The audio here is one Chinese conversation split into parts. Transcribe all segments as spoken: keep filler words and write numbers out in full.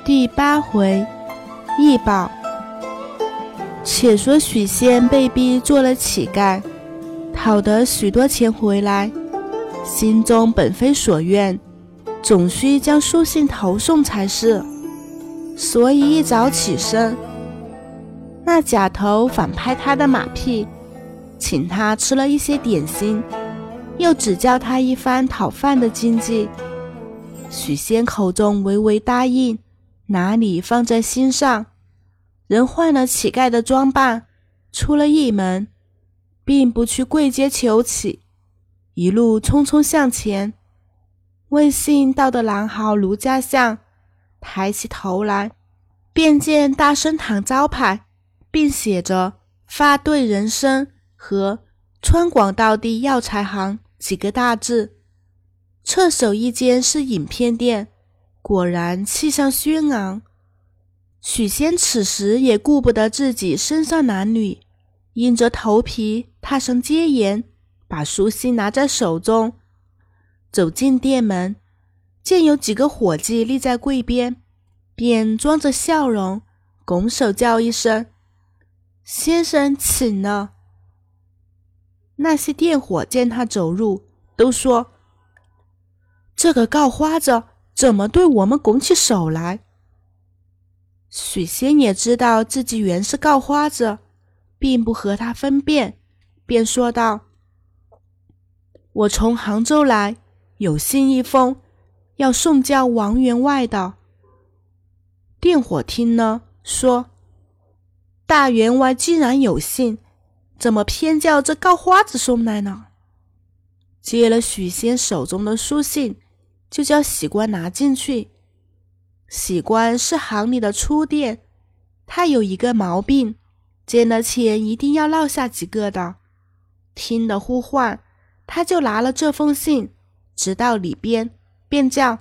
第八回，异宝。且说许仙被逼做了乞丐，讨得许多钱回来，心中本非所愿，总需将书信投送才是，所以一早起身，那假头反拍他的马屁，请他吃了一些点心，又指教他一番讨饭的经济。许仙口中微微答应，哪里放在心上，人换了乞丐的装扮，出了驿门，并不去跪阶求乞，一路匆匆向前。未幸到的狼嚎卢家巷，抬起头来，便见大升堂招牌，并写着发对人参和川广道地药材行几个大字。侧手一间是影片店，果然气象轩昂。许仙此时也顾不得自己身上男女，硬着头皮踏上街沿，把书信拿在手中，走进店门，见有几个伙计立在柜边，便装着笑容，拱手叫一声：“先生请了。”那些店伙见他走入，都说：“这个告花子怎么对我们拱起手来？”许仙也知道自己原是告花子，并不和他分辨，便说道：“我从杭州来，有信一封，要送交王员外的。”店伙听了，说：“大员外既然有信，怎么偏叫这告花子送来呢？”接了许仙手中的书信，就叫喜官拿进去。喜官是行里的粗店，他有一个毛病，见了钱一定要落下几个的。听了呼唤，他就拿了这封信，直到里边，便叫：“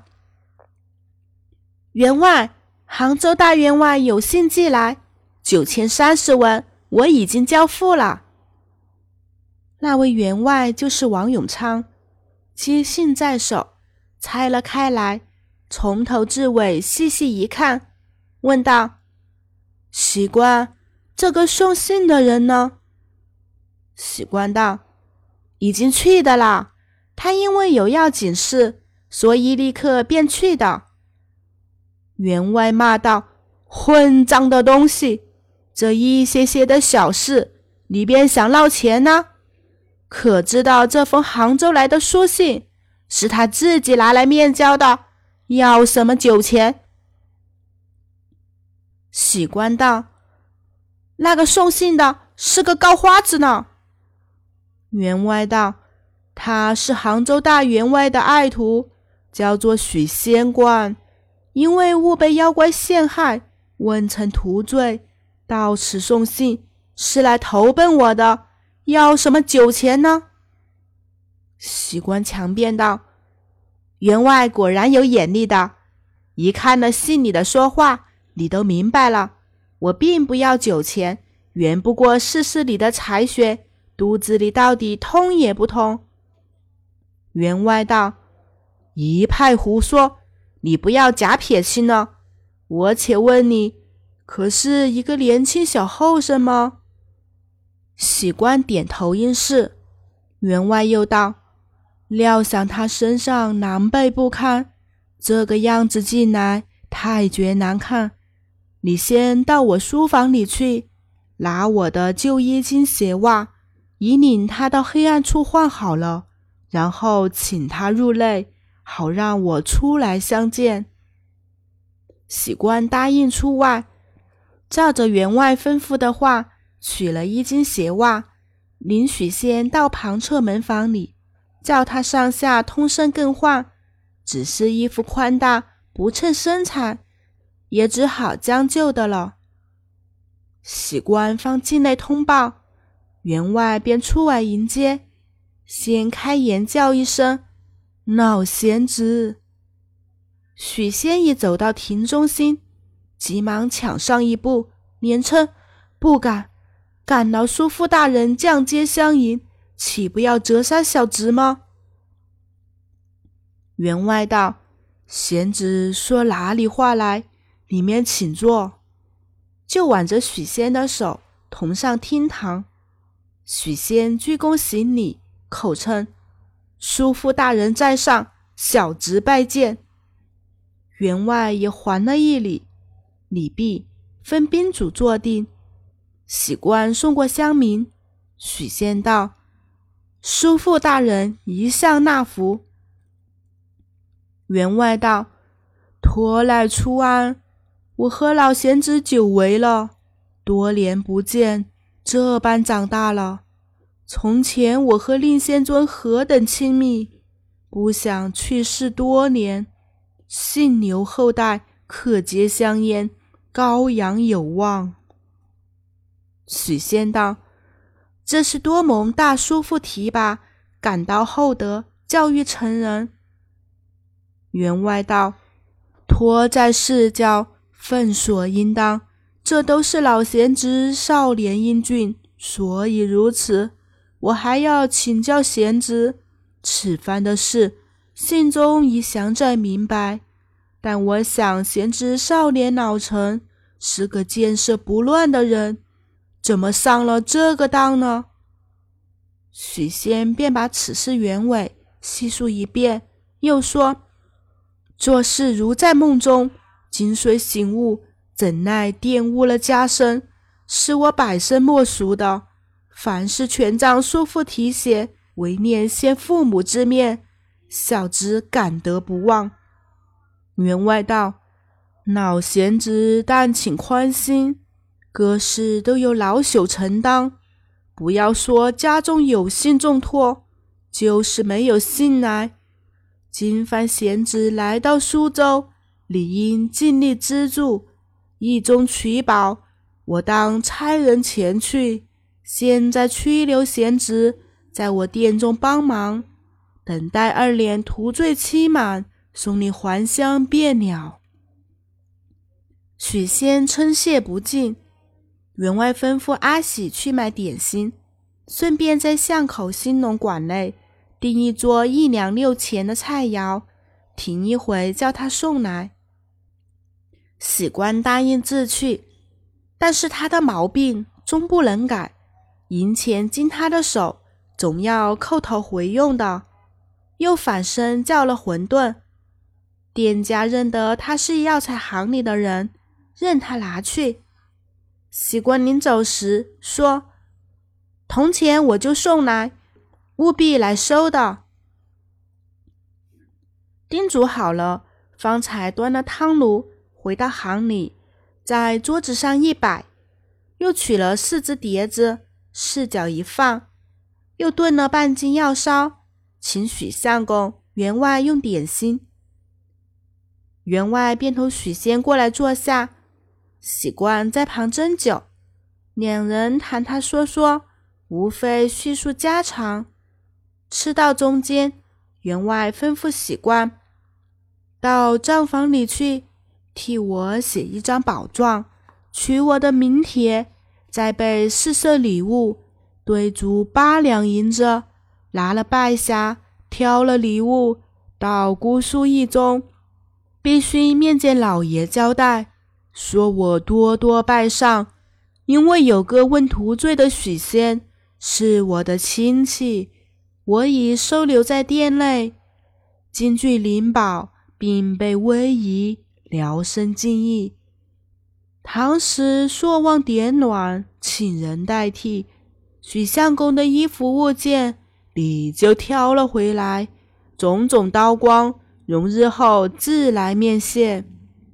员外，杭州大员外有信寄来，九千三十文，我已经交付了。”那位员外就是王永昌，接信在手，拆了开来，从头至尾细细一看，问道：“喜官，这个送信的人呢？”喜官道：“已经去的了，他因为有要紧事，所以立刻便去的。”员外骂道：“混账的东西，这一些些的小事，你便想捞钱呢？可知道这封杭州来的书信是他自己拿来面交的，要什么酒钱？”喜官道：“那个送信的是个告花子呢。”员外道：“他是杭州大员外的爱徒，叫做许仙官，因为误被妖怪陷害，问曾图罪，到此送信，是来投奔我的，要什么酒钱呢？”喜官强辩道：“员外果然有眼力的，一看了信里的说话，你都明白了。我并不要酒钱，原不过试试你的才学，肚子里到底通也不通。”员外道：“一派胡说，你不要假撇清了。我且问你，可是一个年轻小后生吗？”喜官点头应是。员外又道：“料想他身上狼狈不堪，这个样子进来，太觉难看。你先到我书房里去，拿我的旧衣襟鞋袜，引领他到黑暗处换好了，然后请他入内，好让我出来相见。”喜官答应出外，照着员外吩咐的话，取了衣襟鞋袜，领许仙到旁侧门房里，叫他上下通身更换，只是衣服宽大不称身材，也只好将就的了。喜官方进内通报，员外便出来迎接，先开言叫一声：“老贤侄。”许仙一走到亭中心，急忙抢上一步，连称：“不敢，敢劳叔父大人降阶相迎，岂不要折杀小侄吗？”员外道：“贤侄说哪里话来？ 里面请坐。”就挽着许仙的手同上厅堂。许仙鞠躬行礼，口称：“叔父大人在上，小侄拜见。”员外也还了一礼，礼毕，分宾主坐定。喜官送过香茗，许仙道：“叔父大人一向纳福。”员外道：“托来初安，我和老贤侄久违了，多年不见，这般长大了。从前我和令仙尊何等亲密，不想去世多年，姓刘后代可结香烟，高阳有望。”许仙道：“这是多蒙大叔父提拔，感到厚德，教育成人。”员外道：“托在世教，分所应当，这都是老贤侄少年英俊，所以如此。我还要请教贤侄，此番的事，信中已详载明白，但我想贤侄少年老成，是个见色不乱的人，怎么上了这个当呢？”许仙便把此事原委细述一遍，又说：“做事如在梦中，今虽醒悟，怎奈玷污了家声，使我百生莫赎的。凡事全仗叔父提携，唯念先父母之面，小侄感得不忘。”员外道：“老贤侄但请宽心，各事都由老朽承当，不要说家中有信重托，就是没有信来。今番贤侄来到苏州，理应尽力资助，义中取宝，我当差人前去，现在拘留贤侄，在我店中帮忙，等待二年徒罪期满，送你还乡便了。”许仙称谢不尽。员外吩咐阿喜去买点心，顺便在巷口兴隆馆内订一桌一两六钱的菜肴，停一回叫他送来。喜官答应自去，但是他的毛病终不能改，银钱经他的手，总要叩头回用的，又反身叫了馄饨。店家认得他是药材行里的人，任他拿去。喜官临走时说：“铜钱我就送来，务必来收的。”叮嘱好了，方才端了汤炉回到行里，在桌子上一摆，又取了四只碟子，四角一放，又炖了半斤药烧，请许相公、员外用点心。员外便同许仙过来坐下，喜官在旁斟酒，两人谈谈说说，无非叙述家常。吃到中间，员外吩咐喜官到账房里去，替我写一张保状，取我的名帖，再备四色礼物，对足八两银子，拿了拜匣，挑了礼物，到姑苏驿中，必须面见老爷交代，说我多多拜上，因为有个问徒罪的许仙是我的亲戚，我已收留在店内，今具灵宝，并被威仪，聊生敬意。唐时朔望点暖，请人代替，许相公的衣服物件，你就挑了回来，种种刀光，容日后自来面谢。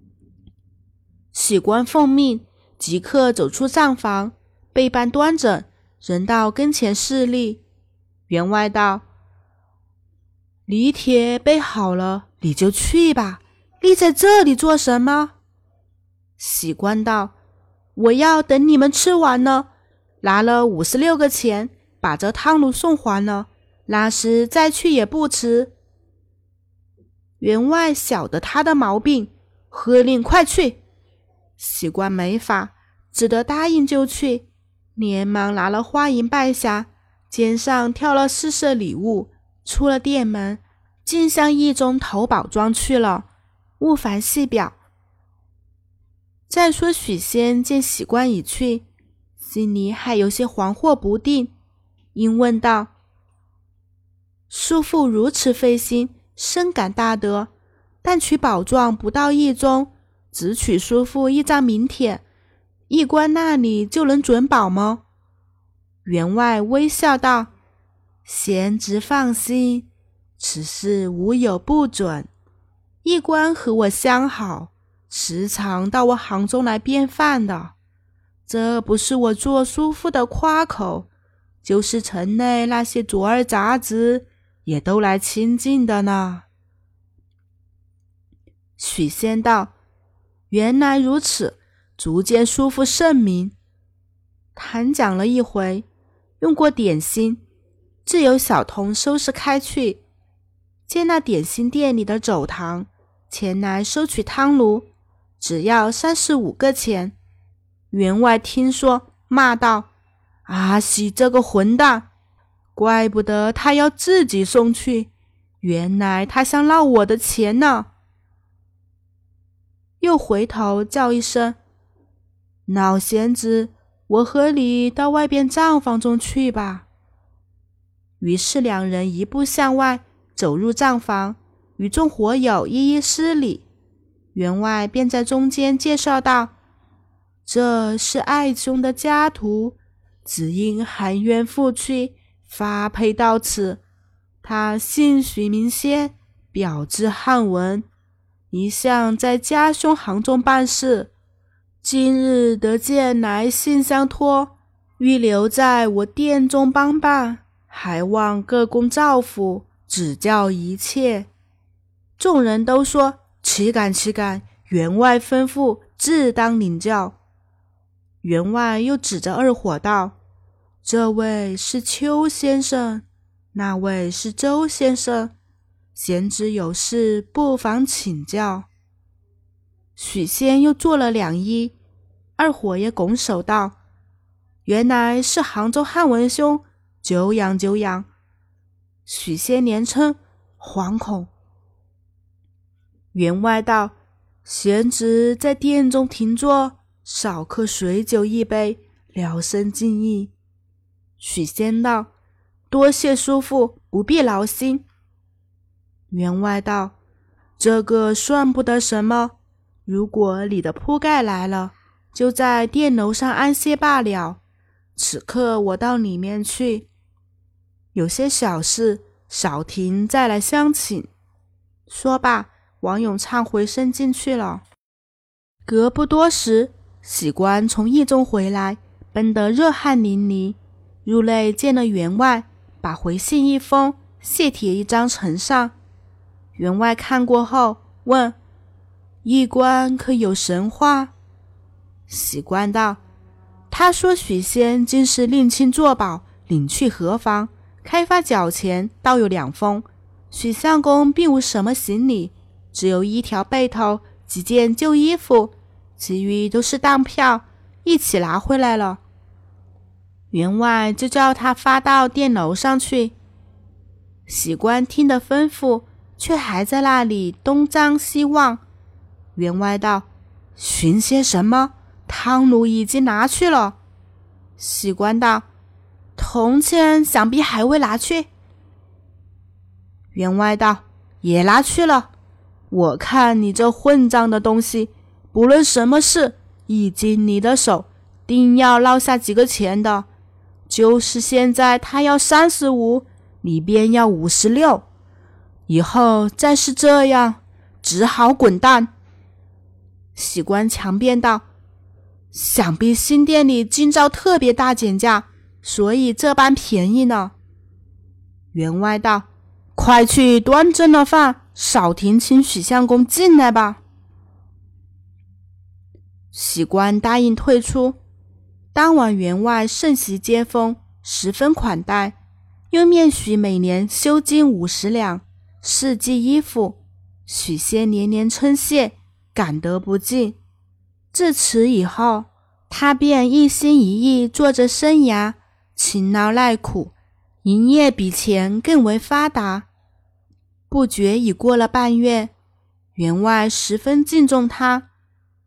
喜官奉命，即刻走出账房，备办端整，人到跟前侍立。员外道：“礼帖备好了，你就去吧，立在这里做什么？”喜官道：“我要等你们吃完了，拿了五十六个钱，把这汤炉送还了，那时再去也不迟。”员外晓得他的毛病，喝令快去。喜官没法，只得答应就去，连忙拿了花银拜匣，肩上挑了四色礼物，出了店门，径向驿中投宝庄去了，勿烦细表。 再说许仙见喜官已去，心里还有些惶惑不定，因问道：叔父如此费心，深感大德，但取宝状不到一钟，只取叔父一张名帖，驿官那里就能准保吗？员外微笑道：贤侄放心，此事无有不准。驿官和我相好，时常到我行中来便饭的，这不是我做叔父的夸口，就是城内那些左儿杂子也都来亲近的呢。许仙道：原来如此，足见叔父圣明。谈讲了一回，用过点心，自有小童收拾开去，见那点心店里的走堂前来收取汤炉，只要三十五个钱。员外听说，骂道：阿喜这个混蛋，怪不得他要自己送去，原来他想捞我的钱呢。又回头叫一声：老贤子，我和你到外边账房中去吧。于是两人一步向外走入账房，与众伙友一一施礼。员外便在中间介绍道：这是爱兄的家徒，只因含冤负屈，发配到此。他姓许名仙，表字汉文，一向在家兄行中办事，今日得见来信相托，欲留在我店中帮办，还望各公照拂，指教一切。众人都说：岂敢岂敢，员外吩咐，自当领教。员外又指着二伙道：这位是邱先生，那位是周先生，贤侄有事不妨请教。许仙又做了两揖，二伙也拱手道：原来是杭州汉文兄，久仰久仰。许仙连称惶恐。员外道：贤侄在店中停坐，少客水酒一杯，聊生敬意。许仙道：多谢叔父，不必劳心。员外道：这个算不得什么，如果你的铺盖来了，就在店楼上安歇罢了，此刻我到里面去，有些小事少停再来相请。说罢，王永畅回身进去了。隔不多时，喜官从驿中回来，奔得热汗淋漓，入内见了员外，把回信一封，谢帖一张呈上。员外看过后问：驿官可有神话？喜官道：他说许仙今时令亲作保，领去何方，开发脚前倒有两封，许相公并无什么行李，只有一条被头，几件旧衣服，其余都是当票，一起拿回来了。员外就叫他发到店楼上去。喜官听得吩咐，却还在那里东张西望。员外道：寻些什么？汤炉已经拿去了。喜官道：铜钱想必还未拿去。员外道：也拿去了。我看你这混账的东西，不论什么事，一经你的手，定要捞下几个钱的。就是现在他要三十五，你便要五十六，以后再是这样，只好滚蛋。喜官强辩道：想必新店里今朝特别大减价，所以这般便宜呢。员外道：快去端正了饭，少停请许相公进来吧。喜官答应退出。当晚员外盛席接风，十分款待，又面许每年修金五十两，试寄衣服。许仙连连称谢，感得不尽。自此以后，他便一心一意做着生涯，勤劳耐苦，营业比前更为发达。不觉已过了半月，员外十分敬重他，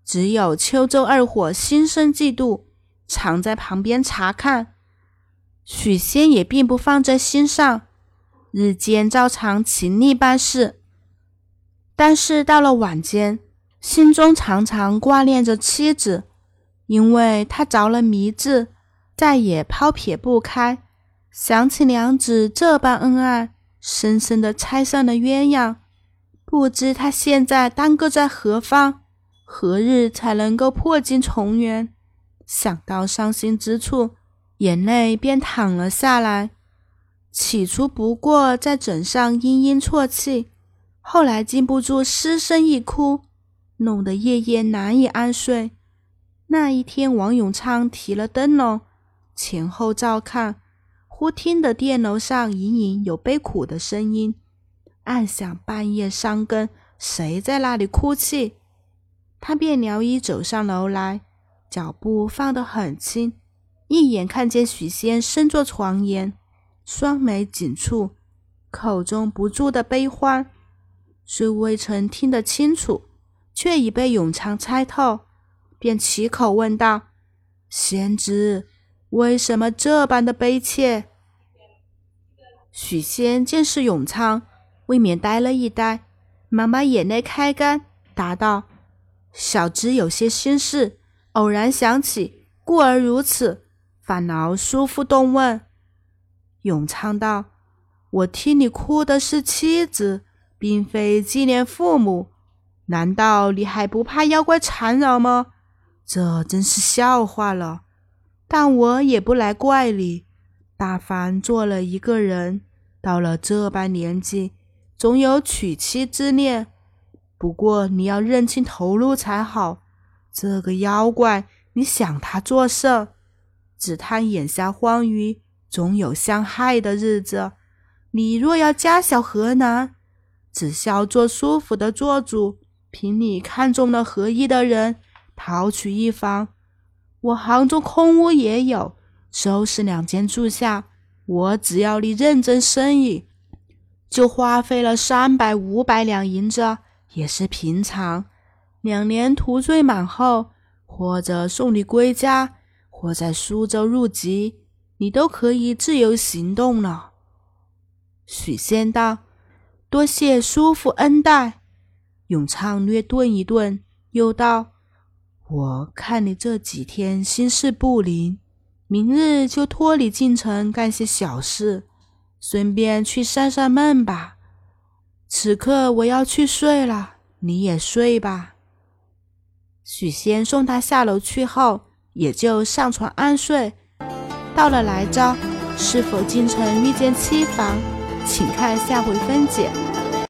只有秋周二伙心生嫉妒，常在旁边查看。许仙也并不放在心上，日间照常勤力办事。但是到了晚间，心中常常挂念着妻子，因为他着了迷字，再也抛撇不开。想起娘子这般恩爱，深深地猜上了鸳鸯，不知他现在耽搁在何方，何日才能够破镜重圆。想到伤心之处，眼泪便淌了下来。起初不过在枕上嘤嘤啜泣，后来禁不住失声一哭，弄得夜夜难以安睡。那一天王永昌提了灯笼，前后照看，忽听得殿楼上隐隐有悲苦的声音，暗想半夜三更谁在那里哭泣。他便撩衣走上楼来，脚步放得很轻，一眼看见许仙身坐床沿，双眉紧蹙，口中不住的悲欢。虽未曾听得清楚，却已被永昌猜透，便起口问道：仙子，为什么这般的悲切？许仙见是永昌，未免呆了一呆，忙把眼泪开干，答道：小侄有些心事，偶然想起，故而如此，烦劳叔父动问。永昌道：我听你哭的是妻子，并非纪念父母，难道你还不怕妖怪缠绕吗？这真是笑话了。但我也不来怪你，大凡做了一个人，到了这般年纪，总有娶妻之念。不过你要认清头路才好，这个妖怪，你想他做甚？只叹眼下荒芜，总有相害的日子。你若要家小何难？只消做舒服的做主，凭你看中了合意的人，讨取一房。我杭州空屋也有，收拾两间住下。我只要你认真生意，就花费了三百五百两银子，也是平常。两年途罪满后，或者送你归家，或在苏州入籍，你都可以自由行动了。许仙道：多谢叔父恩待。永昌略顿一顿，又道：我看你这几天心事不宁，明日就托你进城干些小事，顺便去散散闷吧。此刻我要去睡了，你也睡吧。许仙送他下楼去后，也就上床安睡。到了来朝，是否进城遇见妻房，请看下回分解。